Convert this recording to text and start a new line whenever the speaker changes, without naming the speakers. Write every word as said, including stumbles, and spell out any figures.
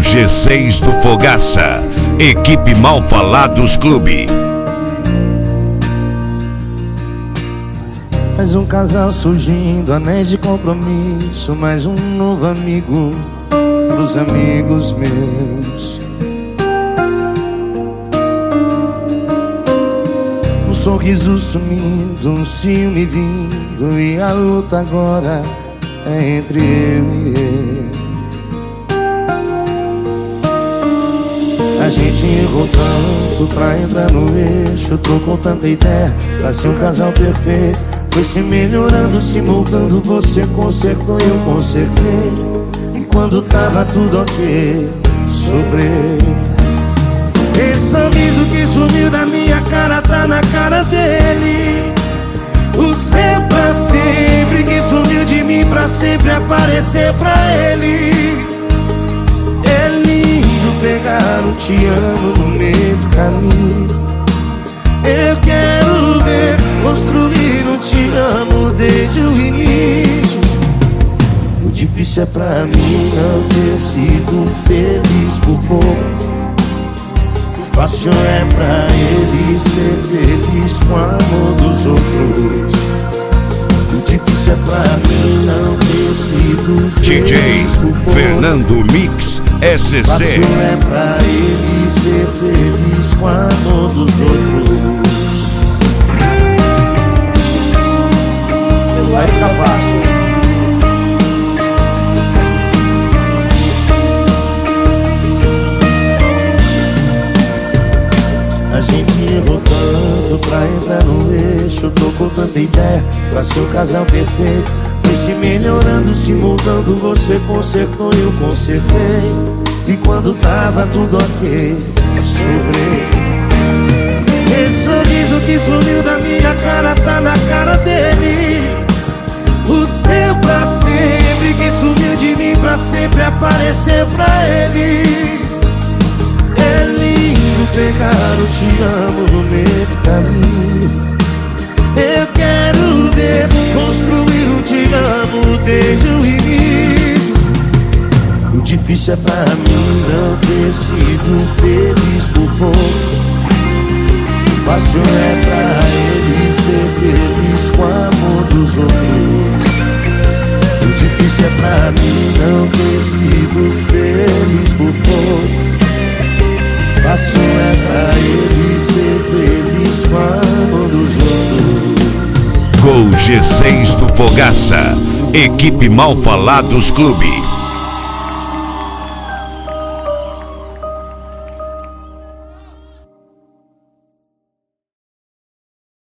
G seis do Fogaça, equipe Mal Falados Clube.
Mais um casal surgindo, anéis de compromisso, mais um novo amigo pros amigos meus. Um sorriso sumindo, um ciúme vindo, e a luta agora é entre eu e ele. A gente errou tanto pra entrar no eixo, trocou tanta ideia pra ser um casal perfeito. Foi se melhorando, se moldando, você consertou e eu consertei. E quando tava tudo ok, sobrei. Esse sorriso que sumiu da minha cara tá na cara dele. O seu pra sempre que sumiu de mim pra sempre aparecer pra ele. É lindo pegar um te amo no meio do caminho. Eu quero ver construir um te amo desde o início. O difícil é pra mim não ter sido feliz por pouco. O fácil é pra ele ser feliz com o amor dos outros. O difícil é pra mim não ter sido
D J
feliz por pouco.
Fernando Mix S C.
O fácil é pra ele ser feliz com o amor dos outros. Vai ficar fácil. A gente errou tanto pra entrar no eixo, trocou tanta ideia pra ser o casal perfeito. Foi se melhorando, se mudando, você consertou e eu consertei. E quando tava tudo ok, sobrei. Esse sorriso que sumiu da minha cara tá na cara dele. O seu pra sempre que sumiu de mim pra sempre aparecer pra ele. É lindo pegar o te amo no meio do caminho. Eu quero ver construir um te amo desde o início. O difícil é pra mim não ter sido feliz por pouco. O fácil é pra ele ser feliz com o amor dos outros. O difícil é pra mim não ter sido feliz por pouco. O fácil é pra ele ser feliz com o amor dos outros.
Gol G seis do Fogaça, equipe Mal Falados Clube.